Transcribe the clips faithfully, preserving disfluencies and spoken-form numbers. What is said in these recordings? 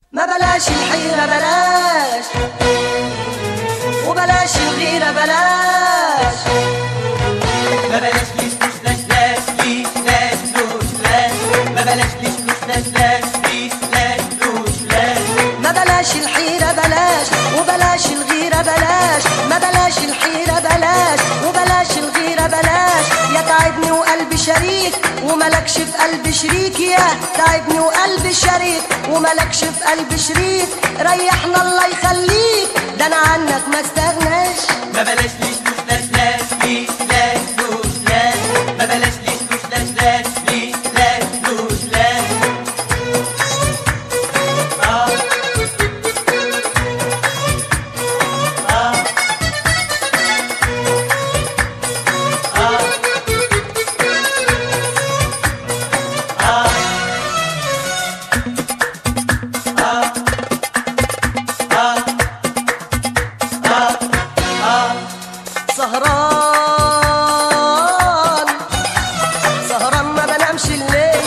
ما بلاش الحيرة بلاش، وبلاش الغيرة بلاش. ما بلاش ليش ليش لاش لاش ليش لاش لوش لاش. ما بلاش ليش ليش لاش لاش ليش لاش لوش لاش. ما بلاش الحيرة بلاش، وبلاش الغيرة بلاش. ما بلاش الحيرة بلاش، وبلاش الغيرة بلاش. يا تعبني وقلبي شريك وملكش في قلبي شريك. يا تعبني وقلبي شريك وملكش في قلبي شريك. ريحنا الله يخليك، ده انا عنك ما استغناش. ما بلاش ليش ليش لاش لاش ليش لاش لوش لاش. ما بلاش ليش ليش لاش لاش ليش لاش لوش لاش. آه آه آه سهران سهران ما بنامش الليل،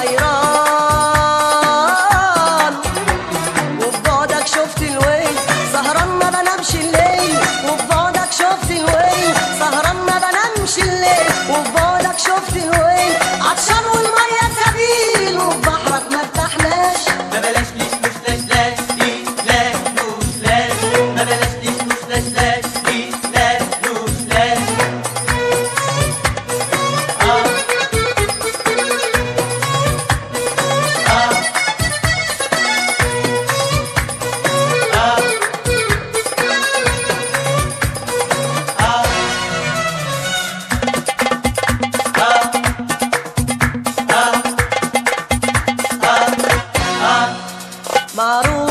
حيران وبعدك شفت الويل. سهران ما بنامش الليل وبعدك شفت الويل. سهران ما بنامش الليل وبعدك شفت الويل. عطشان والمية سبيل وبحرك ما ارتحناش. ما بلاش ليش ليش لاش لاش ليش لاش لوش لاش. ما بلاش ليش ليش لاش لاش ليش لاش لوش لاش. آه آه آه آه آه آه معروف